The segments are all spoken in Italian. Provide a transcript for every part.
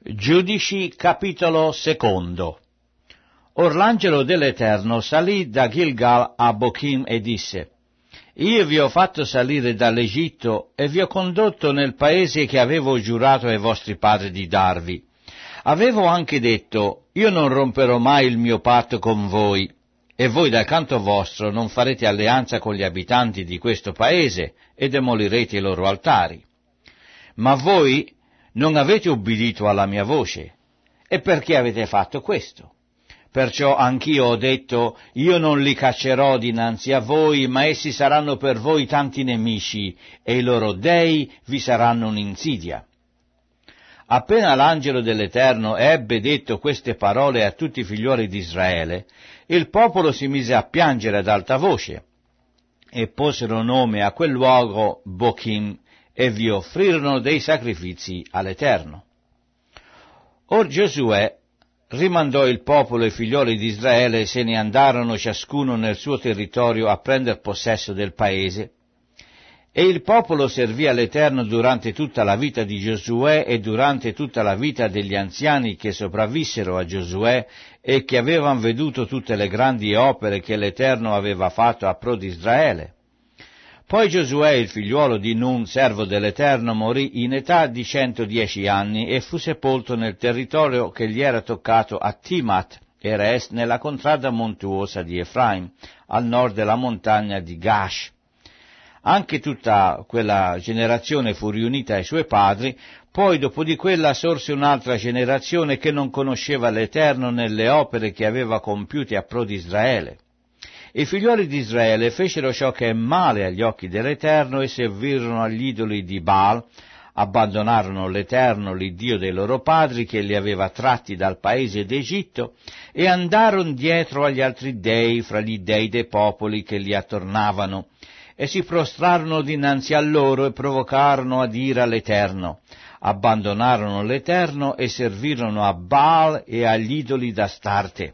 Giudici, capitolo 2. Or l'angelo dell'Eterno salì da Gilgal a Bochim e disse: Io vi ho fatto salire dall'Egitto e vi ho condotto nel paese che avevo giurato ai vostri padri di darvi. Avevo anche detto: Io non romperò mai il mio patto con voi, e voi dal canto vostro non farete alleanza con gli abitanti di questo paese e demolirete i loro altari. Ma voi non avete ubbidito alla mia voce. E perché avete fatto questo? Perciò anch'io ho detto: io non li caccerò dinanzi a voi, ma essi saranno per voi tanti nemici, e i loro dei vi saranno un'insidia. Appena l'angelo dell'Eterno ebbe detto queste parole a tutti i figlioli di Israele, il popolo si mise a piangere ad alta voce, e posero nome a quel luogo Bochim, e vi offrirono dei sacrifici all'Eterno. Or Giosuè rimandò il popolo e i figlioli di Israele e se ne andarono ciascuno nel suo territorio a prender possesso del paese. E il popolo servì all'Eterno durante tutta la vita di Giosuè e durante tutta la vita degli anziani che sopravvissero a Giosuè e che avevano veduto tutte le grandi opere che l'Eterno aveva fatto a pro di Israele. Poi Giosuè, il figliuolo di Nun, servo dell'Eterno, morì in età di 110 anni e fu sepolto nel territorio che gli era toccato a Timat Eres, nella contrada montuosa di Efraim, al nord della montagna di Gash. Anche tutta quella generazione fu riunita ai suoi padri, poi dopo di quella sorse un'altra generazione che non conosceva l'Eterno nelle opere che aveva compiute a pro di Israele. I figlioli di Israele fecero ciò che è male agli occhi dell'Eterno e servirono agli idoli di Baal, abbandonarono l'Eterno, l'Iddio dei loro padri, che li aveva tratti dal paese d'Egitto, e andarono dietro agli altri dei fra gli dei dei popoli che li attornavano, e si prostrarono dinanzi a loro e provocarono ad ira l'Eterno. Abbandonarono l'Eterno e servirono a Baal e agli idoli d'Astarte.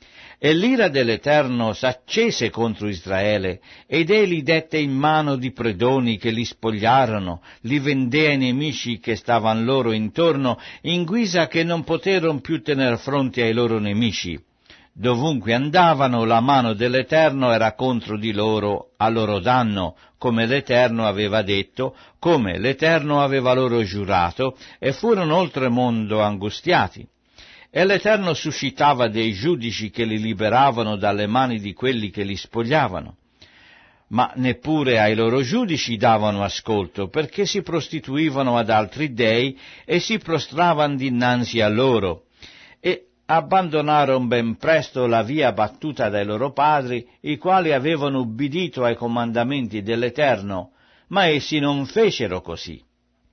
E l'ira dell'Eterno s'accese contro Israele, ed egli dette in mano di predoni che li spogliarono, li vendé ai nemici che stavano loro intorno, in guisa che non poterono più tener fronte ai loro nemici. Dovunque andavano, la mano dell'Eterno era contro di loro, a loro danno, come l'Eterno aveva detto, come l'Eterno aveva loro giurato, e furono oltremondo angustiati. E l'Eterno suscitava dei giudici che li liberavano dalle mani di quelli che li spogliavano. Ma neppure ai loro giudici davano ascolto, perché si prostituivano ad altri dei e si prostravano dinanzi a loro. E abbandonarono ben presto la via battuta dai loro padri, i quali avevano ubbidito ai comandamenti dell'Eterno, ma essi non fecero così.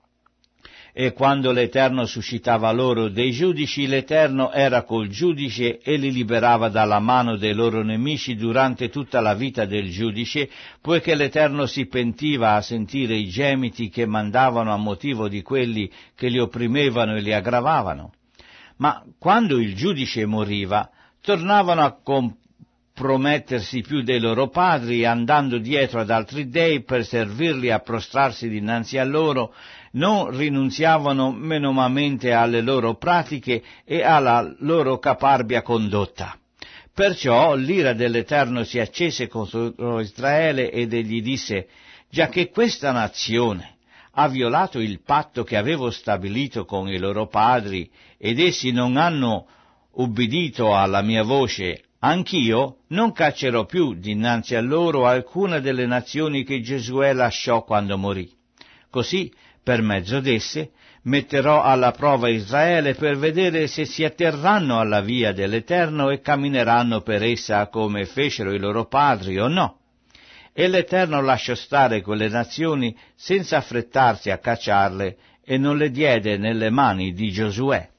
E quando l'Eterno suscitava loro dei giudici, l'Eterno era col giudice e li liberava dalla mano dei loro nemici durante tutta la vita del giudice, poiché l'Eterno si pentiva a sentire i gemiti che mandavano a motivo di quelli che li opprimevano e li aggravavano. Ma quando il giudice moriva, tornavano a compromettersi più dei loro padri, andando dietro ad altri dei per servirli a prostrarsi dinanzi a loro, non rinunziavano menomamente alle loro pratiche e alla loro caparbia condotta. Perciò l'ira dell'Eterno si accese contro Israele ed egli disse: giacché questa nazione ha violato il patto che avevo stabilito con i loro padri, ed essi non hanno ubbidito alla mia voce, anch'io non caccerò più dinanzi a loro alcuna delle nazioni che Giosuè lasciò quando morì. Così, per mezzo d'esse, metterò alla prova Israele per vedere se si atterranno alla via dell'Eterno e cammineranno per essa come fecero i loro padri o no. E l'Eterno lasciò stare quelle nazioni senza affrettarsi a cacciarle e non le diede nelle mani di Giosuè.